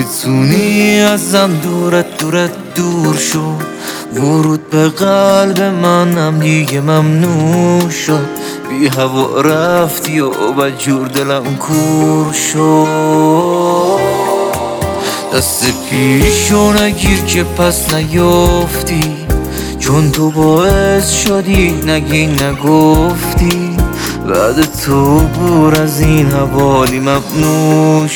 بتونی ازم دور شو. ورود به قلب منم دیگه ممنوع شد. بی هوا رفتی و بدجور دلم کور شد. دست پیشو نگیر که پس نیافتی، چون تو باعث شدی نگی نگفتی. بعد تو بور از این حوالی ممنوع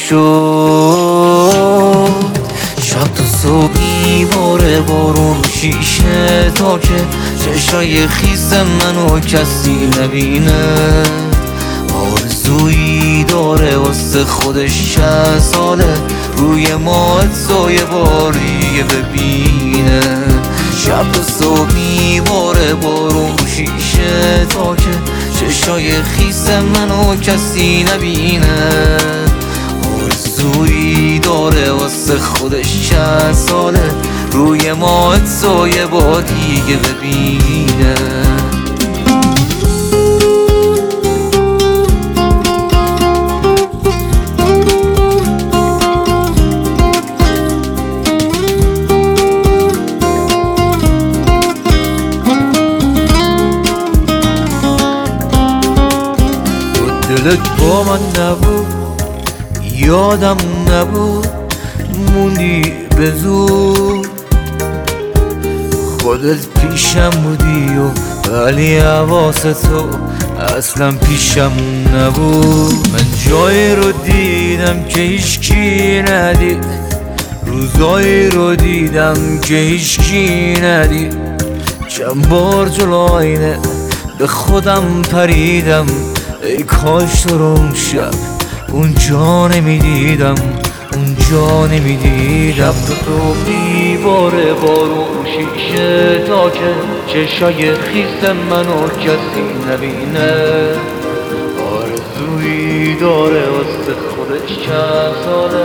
شد. شب تا صبحی باره بارون رو شیشه، تا که چشای خیس منو کسی نبینه. آرزویی داره واسه خودش 60 ساله، روی ماهت سایه باریه ببینه. شب تا صبحی باره بارون رو شیشه، تا که چشای خیس منو کسی نبینه. آرزویی داره واسه خودش 60 ساله، روی ماهت سایه با دیگه ببینه. دلت با من نبود، یادم نبود، موندی به زور. خودت پیشم بودی و ولی حواست تو اصلا پیشم نبود. من جایی رو دیدم که هیچکی ندید، روزایی رو دیدم که هیچکی ندید. چند بار جلو آینه به خودم پریدم، ای کاش تو رو اون شب اونجا نمیدیدم، اونجا نمیدیدم. تو دیواره بارون شیشه، تا که چشای خیس منو کسی نبینه. آرزویی داره واسه خودش 60 ساله.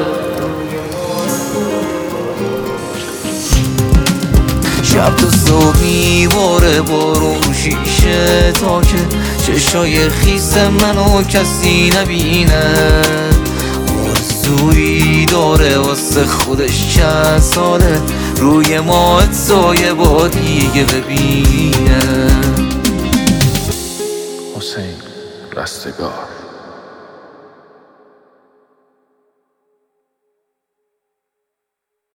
شب تا صبحی باره بارون شیشه، تا که چشای خیس منو کسی نبینه. آرزویی داره واسه خودش 60 ساله، روی ماهت سایه با دیگه ببینه. حسین رستگار.